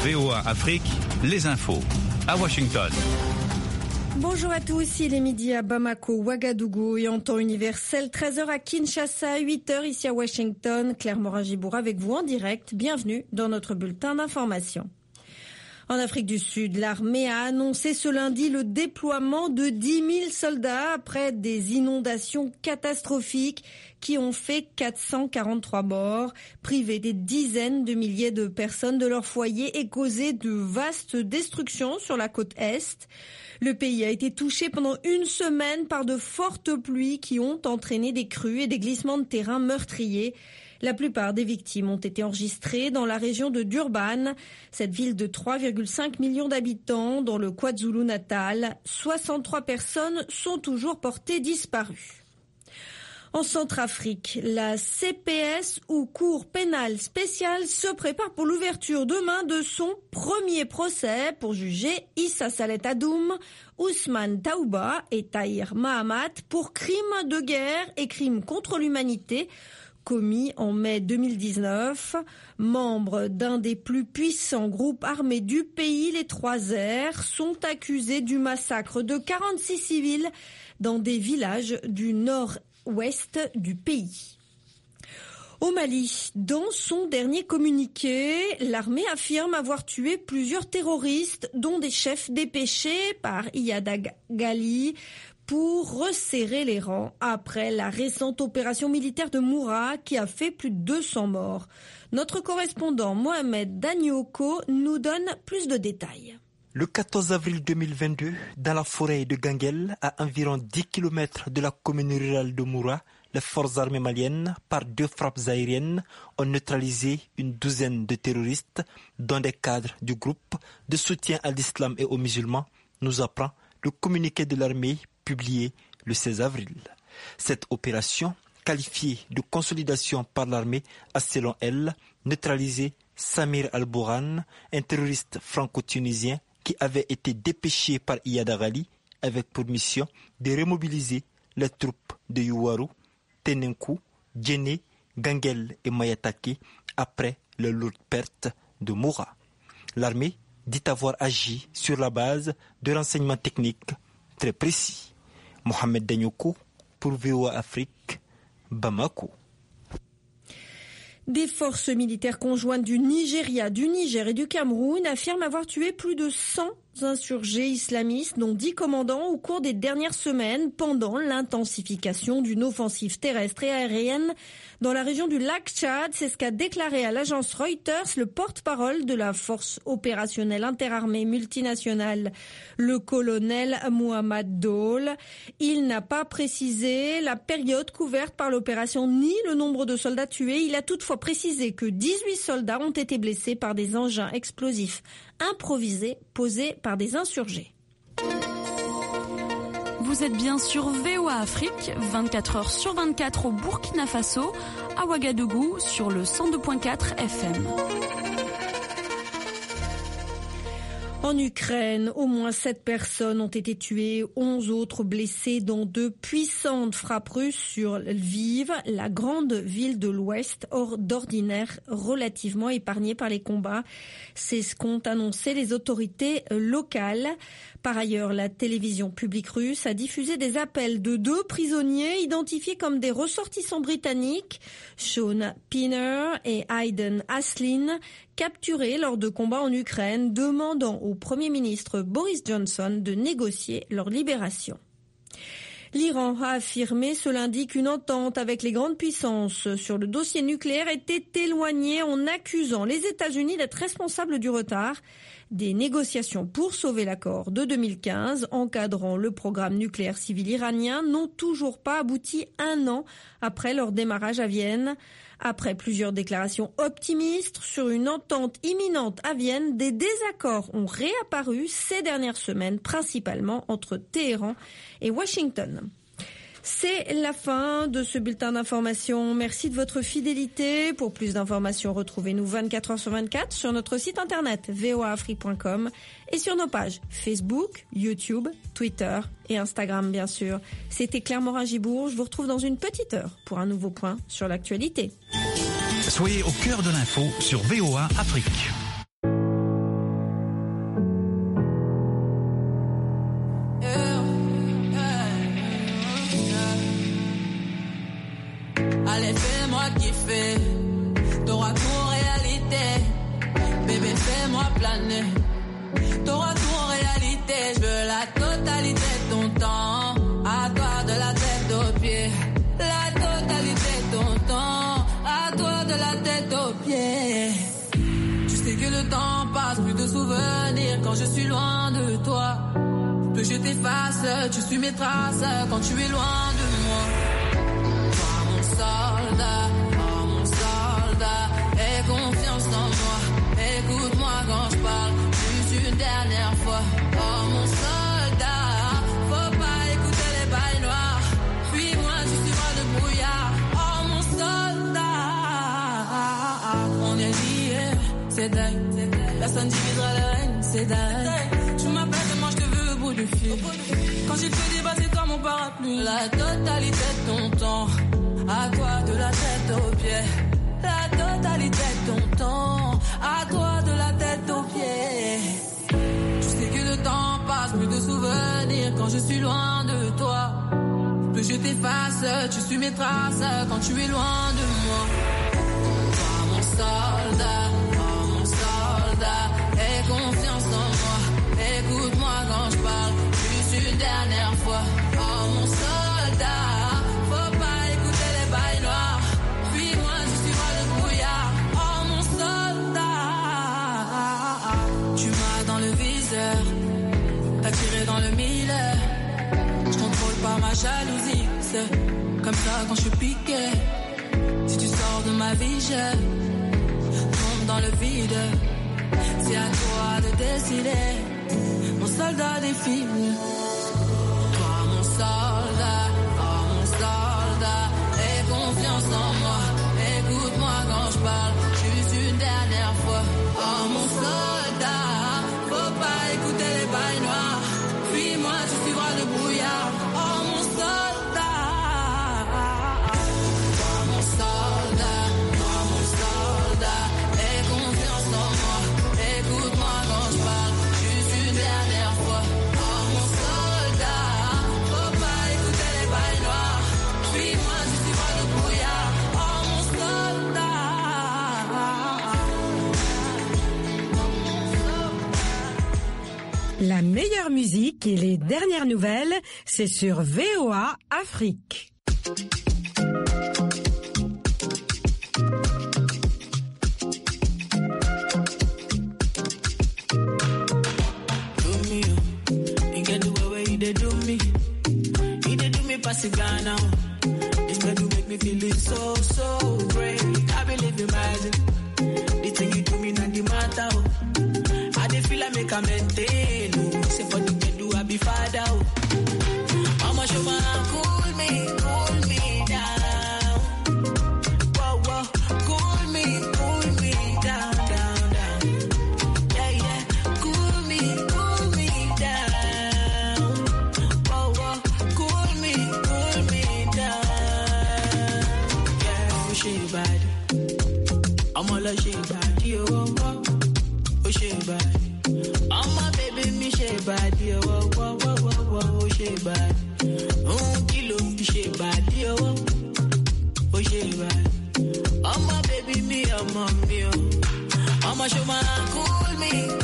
VOA Afrique, les infos. À Washington. Bonjour à tous, il est midi à Bamako, Ouagadougou et en temps universel, 13h à Kinshasa, 8h ici à Washington. Claire Morin-Gibour avec vous en direct. Bienvenue dans notre bulletin d'information. En Afrique du Sud, l'armée a annoncé ce lundi le déploiement de 10 000 soldats après des inondations catastrophiques qui ont fait 443 morts, privé des dizaines de milliers de personnes de leur foyer et causé de vastes destructions sur la côte Est. Le pays a été touché pendant une semaine par de fortes pluies qui ont entraîné des crues et des glissements de terrain meurtriers. La plupart des victimes ont été enregistrées dans la région de Durban, cette ville de 3,5 millions d'habitants dans le KwaZulu-Natal. 63 personnes sont toujours portées disparues. En Centrafrique, la CPS ou Cour pénale spéciale se prépare pour l'ouverture demain de son premier procès pour juger Issa Salet Adoum, Ousmane Taouba et Tahir Mahamat pour crimes de guerre et crimes contre l'humanité commis en mai 2019. Membres d'un des plus puissants groupes armés du pays, les 3R, sont accusés du massacre de 46 civils dans des villages du nord-ouest du pays. Au Mali, dans son dernier communiqué, l'armée affirme avoir tué plusieurs terroristes, dont des chefs dépêchés par Iyada Gali, pour resserrer les rangs après la récente opération militaire de Moura qui a fait plus de 200 morts. Notre correspondant Mohamed Danioko nous donne plus de détails. Le 14 avril 2022, dans la forêt de Ganguel, à environ 10 km de la commune rurale de Moura, les forces armées maliennes, par 2 frappes aériennes, ont neutralisé une douzaine de terroristes, dont des cadres du groupe de soutien à l'islam et aux musulmans, nous apprend le communiqué de l'armée publié le 16 avril. Cette opération, qualifiée de consolidation par l'armée, a selon elle neutralisé Samir Al-Bourhan, un terroriste franco-tunisien qui avait été dépêché par Iyada Ghali avec pour mission de remobiliser les troupes de Yuwaru, Tenenkou, Djenné, Ganguel et Mayatake après les lourdes pertes de Moura. L'armée dit avoir agi sur la base de renseignements techniques très précis. Mohamed Danyoko pour VOA Afrique, Bamako. Des forces militaires conjointes du Nigeria, du Niger et du Cameroun affirment avoir tué plus de 100 insurgés islamistes, dont 10 commandants, au cours des dernières semaines pendant l'intensification d'une offensive terrestre et aérienne dans la région du lac Tchad. C'est ce qu'a déclaré à l'agence Reuters le porte-parole de la force opérationnelle interarmée multinationale, le colonel Mohamed Dole. Il n'a pas précisé la période couverte par l'opération ni le nombre de soldats tués. Il a toutefois précisé que 18 soldats ont été blessés par des engins explosifs improvisés posés par des insurgés. Vous êtes bien sur VOA Afrique, 24 heures sur 24 au Burkina Faso, à Ouagadougou sur le 102.4 FM. En Ukraine, au moins 7 personnes ont été tuées, 11 autres blessées dans de puissantes frappes russes sur Lviv, la grande ville de l'Ouest, hors d'ordinaire relativement épargnée par les combats. C'est ce qu'ont annoncé les autorités locales. Par ailleurs, la télévision publique russe a diffusé des appels de 2 prisonniers identifiés comme des ressortissants britanniques, Sean Pinner et Hayden Aslin, capturés lors de combats en Ukraine, demandant au Premier ministre Boris Johnson de négocier leur libération. L'Iran a affirmé ce lundi qu'une entente avec les grandes puissances sur le dossier nucléaire était éloignée en accusant les États-Unis d'être responsables du retard des négociations pour sauver l'accord de 2015 encadrant le programme nucléaire civil iranien n'ont toujours pas abouti 1 an après leur démarrage à Vienne. Après plusieurs déclarations optimistes sur une entente imminente à Vienne, des désaccords ont réapparu ces dernières semaines, principalement entre Téhéran et Washington. C'est la fin de ce bulletin d'information. Merci de votre fidélité. Pour plus d'informations, retrouvez-nous 24 heures sur 24 sur notre site internet voaafrique.com et sur nos pages Facebook, YouTube, Twitter et Instagram, bien sûr. C'était Claire Morin-Gibour. Je vous retrouve dans une petite heure pour un nouveau point sur l'actualité. Soyez au cœur de l'info sur VOA Afrique. fais-moi kiffer. T'auras tout en réalité. Bébé, fais-moi planer. T'auras tout en réalité. Je veux la totalité de ton temps. À toi de la tête aux pieds. La totalité de ton temps. À toi de la tête aux pieds. Tu sais que le temps passe, plus de souvenirs quand je suis loin de toi. Que je t'efface, tu suis mes traces quand tu es loin de moi. Toi mon soldat, oh mon soldat, aie confiance en moi. Écoute-moi quand je parle, juste une dernière fois. Oh mon soldat, faut pas écouter les bails noirs. Puis-moi, tu suivras le brouillard. Oh mon soldat, on est liés, c'est dingue. Personne divisera le règne, c'est dingue. Tu m'appelles et moi je te veux au bout du fil. Quand j'ai fait débat, c'est toi mon parapluie. La totalité de ton temps, à toi de la tête aux pieds. La totalité de ton temps, à toi de la tête aux pieds. Tu sais que le temps passe, plus de souvenirs quand je suis loin de toi. Plus je t'efface, tu suis mes traces quand tu es loin de moi. Toi mon soldat, oh mon soldat, aie confiance en moi. Écoute-moi quand je parle, juste une dernière fois. Oh mon soldat, faut pas écouter les bails noirs. Puis-moi, tu suivras le brouillard. Oh mon soldat, tu m'as dans le viseur, t'as tiré dans le mille. Je contrôle pas ma jalousie, c'est comme ça quand je suis piqué. Si tu sors de ma vie, je tombe dans le vide. C'est à toi de décider, mon soldat des films. Toi mon soldat, oh mon soldat, aie confiance en moi. Écoute-moi quand je parle, juste une dernière fois. Oh mon soldat, faut pas écouter les bails noirs. Puis-moi, tu suivras le brouillard. Oh mon soldat, toi mon soldat, oh mon soldat, aie confiance en moi. Écoute-moi quand je parle, juste une dernière fois. Oh mon soldat, faut pas écouter les bails noirs. Puis-moi, tu suivras le brouillard. Oh mon soldat. La meilleure musique et les dernières nouvelles, c'est sur VOA Afrique. Pass it down now. It's going to make me feel it so, so great. I believe in magic. The thing you do me not the matter. I dey feel I make a maintain. Say for the bed do I be father. How much you wanna cool me down. Whoa, whoa, cool me down, down, down. Yeah, yeah, cool me down. Whoa, whoa, cool me down. Yeah, oh she bad. I'm all a she bad, yo, oh, oh she bad. I'm my baby, me she bad, yo, oh, oh, oh, oh, oh she bad. Kilo, she bad, yo, oh she bad. I'm my baby, me, I'm my me, I'm a show man, cool me